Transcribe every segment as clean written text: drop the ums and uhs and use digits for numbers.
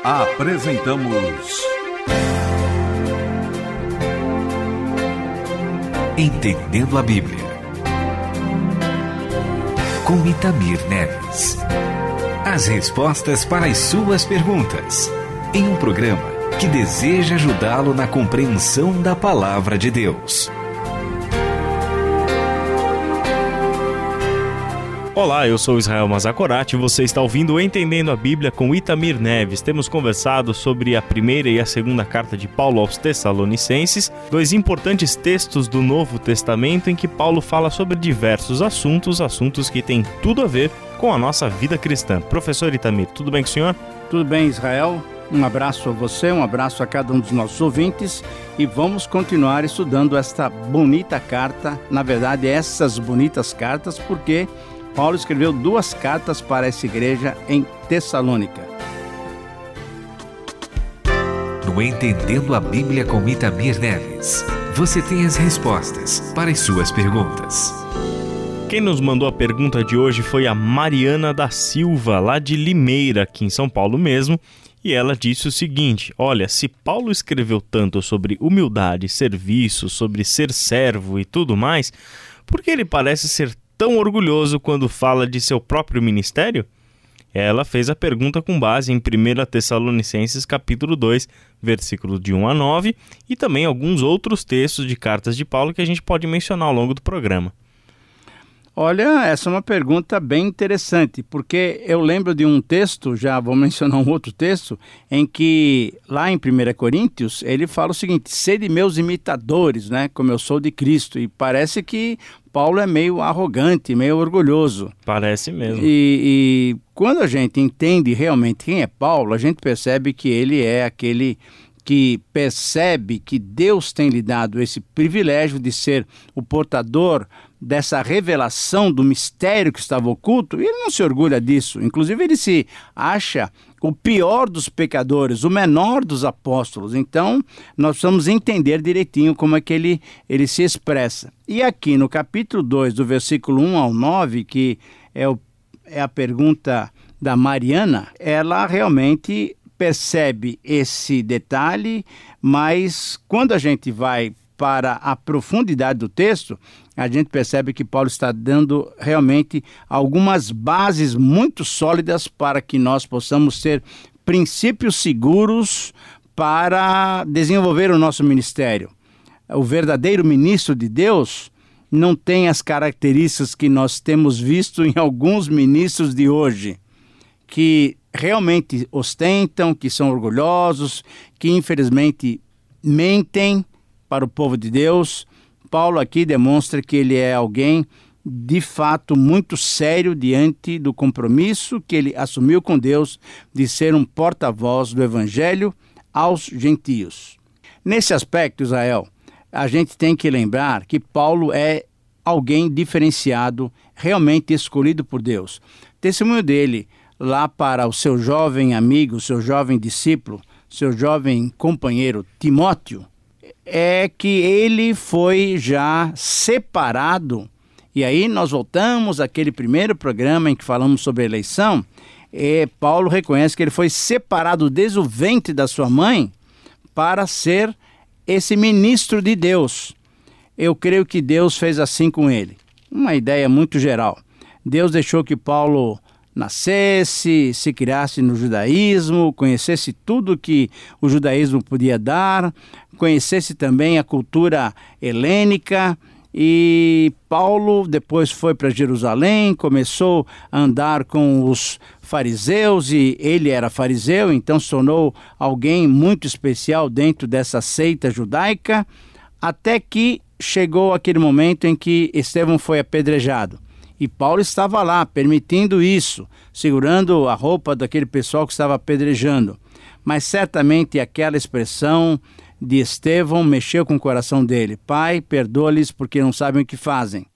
Apresentamos Entendendo a Bíblia, com Itamir Neves. As respostas para as suas perguntas, em um programa que deseja ajudá-lo na compreensão da Palavra de Deus. Olá, eu sou Israel Mazakorati e você está ouvindo Entendendo a Bíblia com Itamir Neves. Temos conversado sobre a primeira e a segunda carta de Paulo aos Tessalonicenses, dois importantes textos do Novo Testamento em que Paulo fala sobre diversos assuntos que têm tudo a ver com a nossa vida cristã. Professor Itamir, tudo bem com o senhor? Tudo bem, Israel. Um abraço a você, um abraço a cada um dos nossos ouvintes e vamos continuar estudando esta bonita carta, na verdade essas bonitas cartas, porque Paulo escreveu duas cartas para essa igreja em Tessalônica. No Entendendo a Bíblia com Itamir Neves, você tem as respostas para as suas perguntas. Quem nos mandou a pergunta de hoje foi a Mariana da Silva, lá de Limeira, aqui em São Paulo mesmo, e ela disse o seguinte: olha, se Paulo escreveu tanto sobre humildade, serviço, sobre ser servo e tudo mais, por que ele parece ser tão orgulhoso quando fala de seu próprio ministério? Ela fez a pergunta com base em 1 Tessalonicenses capítulo 2, versículos de 1 a 9, e também alguns outros textos de cartas de Paulo que a gente pode mencionar ao longo do programa. Olha, essa é uma pergunta bem interessante, porque eu lembro de um texto, já vou mencionar um outro texto, em que lá em 1 Coríntios, ele fala o seguinte: sede meus imitadores, né, como eu sou de Cristo, e parece que Paulo é meio arrogante, meio orgulhoso. Parece mesmo. E quando a gente entende realmente quem é Paulo, a gente percebe que ele é aquele que percebe que Deus tem lhe dado esse privilégio de ser o portador dessa revelação do mistério que estava oculto, e ele não se orgulha disso. Inclusive ele se acha o pior dos pecadores, o menor dos apóstolos. Então nós precisamos entender direitinho como é que ele se expressa. E aqui no capítulo 2, do versículo 1 ao 9, que é a pergunta da Mariana, ela realmente percebe esse detalhe, mas quando a gente vai para a profundidade do texto, a gente percebe que Paulo está dando realmente algumas bases muito sólidas para que nós possamos ter princípios seguros para desenvolver o nosso ministério. O verdadeiro ministro de Deus não tem as características que nós temos visto em alguns ministros de hoje, que realmente ostentam, que são orgulhosos, que infelizmente mentem para o povo de Deus. Paulo aqui demonstra que ele é alguém de fato muito sério diante do compromisso que ele assumiu com Deus de ser um porta-voz do Evangelho aos gentios. Nesse aspecto, Israel, a gente tem que lembrar que Paulo é alguém diferenciado, realmente escolhido por Deus. O testemunho dele lá para o seu jovem amigo, seu jovem discípulo, seu jovem companheiro Timóteo, é que ele foi já separado. E aí nós voltamos àquele primeiro programa em que falamos sobre a eleição, e Paulo reconhece que ele foi separado desde o ventre da sua mãe para ser esse ministro de Deus. Eu creio que Deus fez assim com ele. Uma ideia muito geral. Deus deixou que Paulo nascesse, se criasse no judaísmo, conhecesse tudo que o judaísmo podia dar, conhecesse também a cultura helênica. E Paulo depois foi para Jerusalém, começou a andar com os fariseus, e ele era fariseu, então se tornou alguém muito especial dentro dessa seita judaica, até que chegou aquele momento em que Estevão foi apedrejado. E Paulo estava lá, permitindo isso, segurando a roupa daquele pessoal que estava apedrejando. Mas certamente aquela expressão de Estevão mexeu com o coração dele. Pai, perdoa-lhes porque não sabem o que fazem.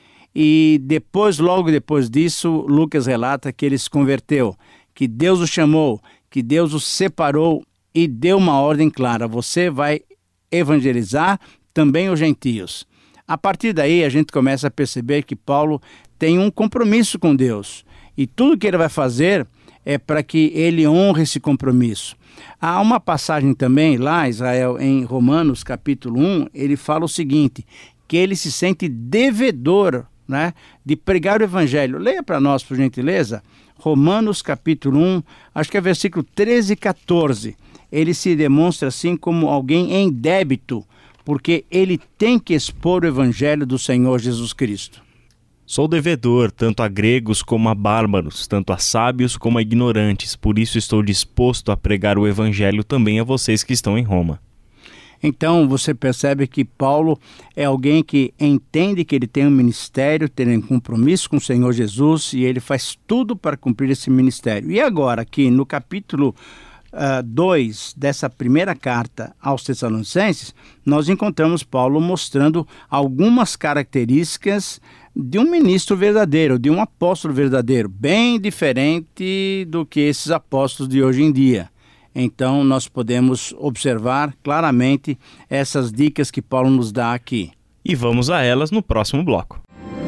E depois, logo depois disso, Lucas relata que ele se converteu, que Deus o chamou, que Deus o separou e deu uma ordem clara: você vai evangelizar também os gentios. A partir daí a gente começa a perceber que Paulo tem um compromisso com Deus, e tudo que ele vai fazer para que ele honre esse compromisso. Há uma passagem também lá, Israel, em Romanos capítulo 1, ele fala o seguinte, que ele se sente devedor, né, de pregar o evangelho. Leia para nós, por gentileza, Romanos capítulo 1, acho que é versículo 13 e 14. Ele se demonstra assim como alguém em débito, porque ele tem que expor o evangelho do Senhor Jesus Cristo. Sou devedor, tanto a gregos como a bárbaros, tanto a sábios como a ignorantes, por isso estou disposto a pregar o evangelho também a vocês que estão em Roma. Então você percebe que Paulo é alguém que entende que ele tem um ministério, tem um compromisso com o Senhor Jesus e ele faz tudo para cumprir esse ministério. E agora aqui no capítulo 2 dessa primeira carta aos Tessalonicenses, nós encontramos Paulo mostrando algumas características de um ministro verdadeiro, de um apóstolo verdadeiro, bem diferente do que esses apóstolos de hoje em dia. Então, nós podemos observar claramente essas dicas que Paulo nos dá aqui. E vamos a elas no próximo bloco.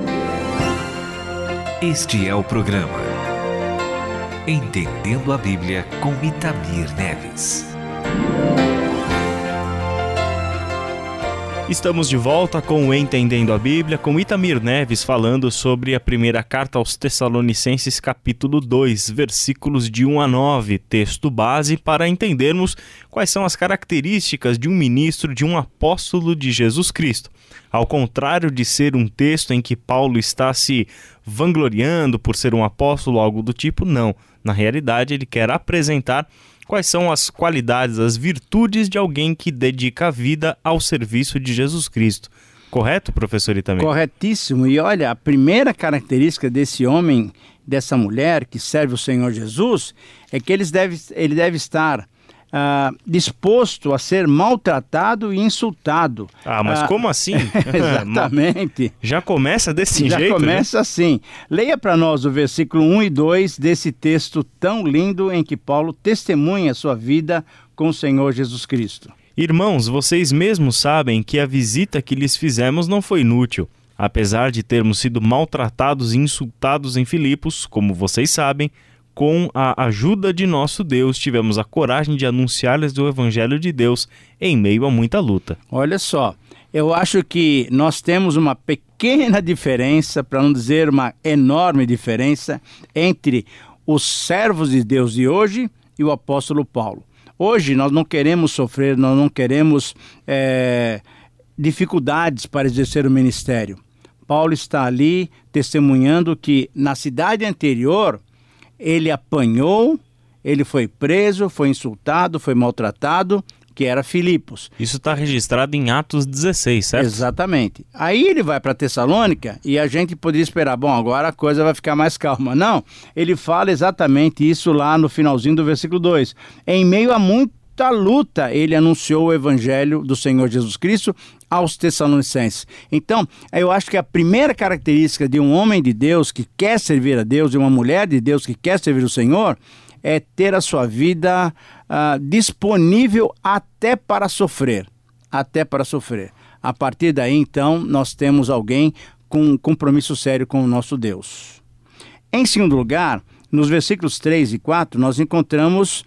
Este é o programa Entendendo a Bíblia com Itamir Neves. Estamos de volta com o Entendendo a Bíblia, com Itamir Neves falando sobre a primeira carta aos Tessalonicenses, capítulo 2, versículos de 1 a 9, texto base para entendermos quais são as características de um ministro, de um apóstolo de Jesus Cristo. Ao contrário de ser um texto em que Paulo está se vangloriando por ser um apóstolo, algo do tipo, não. Na realidade, ele quer apresentar quais são as qualidades, as virtudes de alguém que dedica a vida ao serviço de Jesus Cristo. Correto, professor Itamir? Corretíssimo. E olha, a primeira característica desse homem, dessa mulher que serve o Senhor Jesus, é que ele deve estar disposto a ser maltratado e insultado. Mas como assim? Exatamente. Já começa desse jeito? Já começa assim. Leia para nós o versículo 1 e 2 desse texto tão lindo em que Paulo testemunha a sua vida com o Senhor Jesus Cristo. Irmãos, vocês mesmos sabem que a visita que lhes fizemos não foi inútil. Apesar de termos sido maltratados e insultados em Filipos, como vocês sabem, com a ajuda de nosso Deus, tivemos a coragem de anunciar-lhes o Evangelho de Deus em meio a muita luta. Olha só, eu acho que nós temos uma pequena diferença, para não dizer uma enorme diferença, entre os servos de Deus de hoje e o apóstolo Paulo. Hoje nós não queremos sofrer, nós não queremos dificuldades para exercer o ministério. Paulo está ali testemunhando que na cidade anterior ele apanhou, ele foi preso, foi insultado, foi maltratado, que era Filipos. Isso está registrado em Atos 16, certo? Exatamente. Aí ele vai para Tessalônica e a gente poderia esperar, bom, agora a coisa vai ficar mais calma. Não, ele fala exatamente isso lá no finalzinho do versículo 2. Em meio a muita luta, ele anunciou o evangelho do Senhor Jesus Cristo aos Tessalonicenses. Então, eu acho que a primeira característica de um homem de Deus que quer servir a Deus, e uma mulher de Deus que quer servir o Senhor, é ter a sua vida disponível até para sofrer. Até para sofrer. A partir daí, então, nós temos alguém com um compromisso sério com o nosso Deus. Em segundo lugar, nos versículos 3 e 4, nós encontramos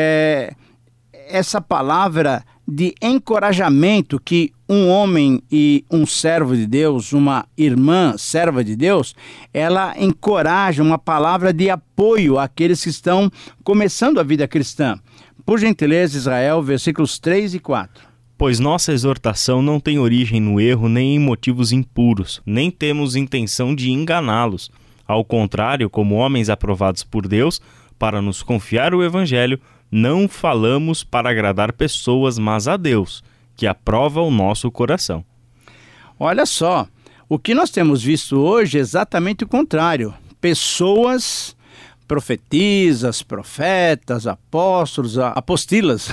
essa palavra de encorajamento que um homem e um servo de Deus, uma irmã serva de Deus, ela encoraja, uma palavra de apoio àqueles que estão começando a vida cristã. Por gentileza, Israel, versículos 3 e 4. Pois nossa exortação não tem origem no erro nem em motivos impuros, nem temos intenção de enganá-los. Ao contrário, como homens aprovados por Deus, para nos confiar o Evangelho, não falamos para agradar pessoas, mas a Deus, que aprova o nosso coração. Olha só, o que nós temos visto hoje é exatamente o contrário. Pessoas, profetisas, profetas, apóstolos, apostilas.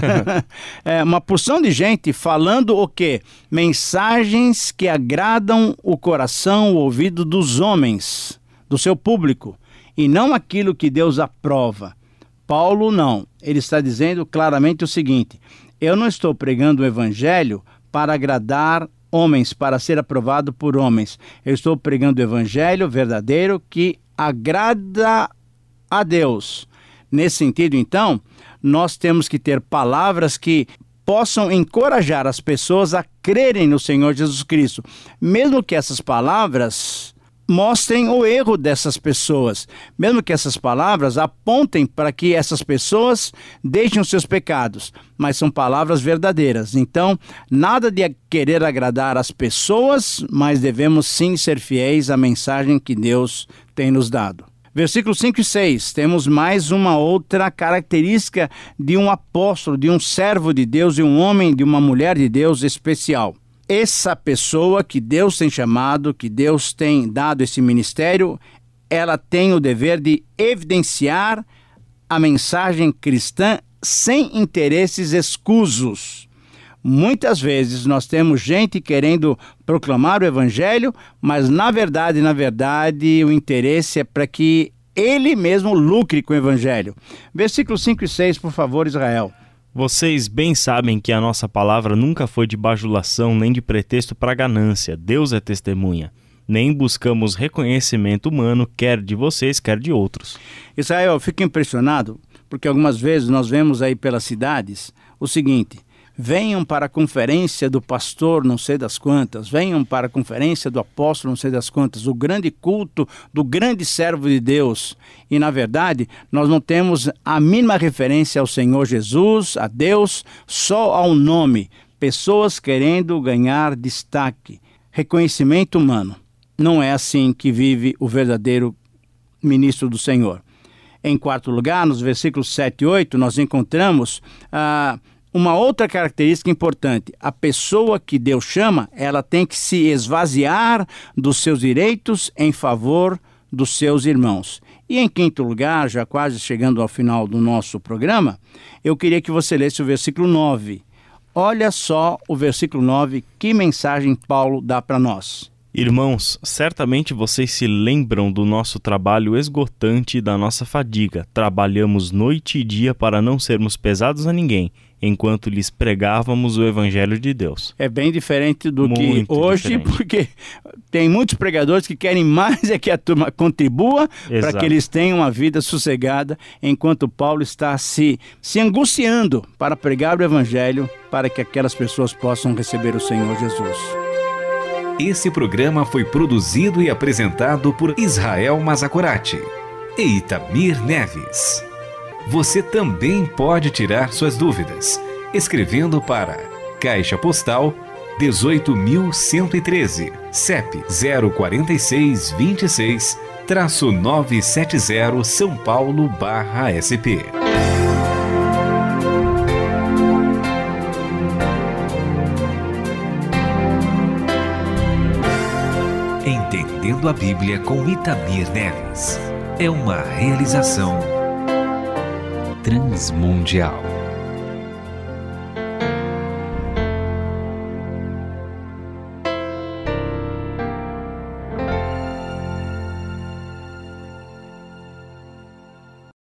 Uma porção de gente falando o quê? Mensagens que agradam o coração, o ouvido dos homens, do seu público, e não aquilo que Deus aprova. Paulo não, ele está dizendo claramente o seguinte: eu não estou pregando o evangelho para agradar homens, para ser aprovado por homens. Eu estou pregando o evangelho verdadeiro que agrada a Deus. Nesse sentido, então, nós temos que ter palavras que possam encorajar as pessoas a crerem no Senhor Jesus Cristo, mesmo que essas palavras mostrem o erro dessas pessoas, mesmo que essas palavras apontem para que essas pessoas deixem os seus pecados, mas são palavras verdadeiras. Então, nada de querer agradar as pessoas, mas devemos sim ser fiéis à mensagem que Deus tem nos dado. Versículos 5 e 6, temos mais uma outra característica de um apóstolo, de um servo de Deus, de um homem, de uma mulher de Deus especial. Essa pessoa que Deus tem chamado, que Deus tem dado esse ministério, ela tem o dever de evidenciar a mensagem cristã sem interesses escusos. Muitas vezes nós temos gente querendo proclamar o evangelho, mas na verdade, o interesse é para que ele mesmo lucre com o evangelho. Versículos 5 e 6, por favor, Israel. Vocês bem sabem que a nossa palavra nunca foi de bajulação nem de pretexto para ganância. Deus é testemunha. Nem buscamos reconhecimento humano, quer de vocês, quer de outros. Israel, eu fico impressionado, porque algumas vezes nós vemos aí pelas cidades o seguinte: venham para a conferência do pastor não sei das quantas, venham para a conferência do apóstolo não sei das quantas, o grande culto do grande servo de Deus. E na verdade, nós não temos a mínima referência ao Senhor Jesus, a Deus, só ao nome. Pessoas querendo ganhar destaque, reconhecimento humano. Não é assim que vive o verdadeiro ministro do Senhor. Em quarto lugar, nos versículos 7 e 8, nós encontramos uma outra característica importante: a pessoa que Deus chama, ela tem que se esvaziar dos seus direitos em favor dos seus irmãos. E em quinto lugar, já quase chegando ao final do nosso programa, eu queria que você lesse o versículo 9. Olha só o versículo 9, que mensagem Paulo dá para nós. Irmãos, certamente vocês se lembram do nosso trabalho esgotante e da nossa fadiga. Trabalhamos noite e dia para não sermos pesados a ninguém, enquanto lhes pregávamos o Evangelho de Deus. É bem diferente do que hoje, porque tem muitos pregadores que querem mais é que a turma contribua para que eles tenham uma vida sossegada, enquanto Paulo está se angustiando para pregar o Evangelho para que aquelas pessoas possam receber o Senhor Jesus. Esse programa foi produzido e apresentado por Israel Mazakorati e Itamir Neves. Você também pode tirar suas dúvidas escrevendo para Caixa Postal 18.113, CEP 04626-970 São Paulo /SP. Entendendo a Bíblia com Itamir Neves é uma realização Transmundial.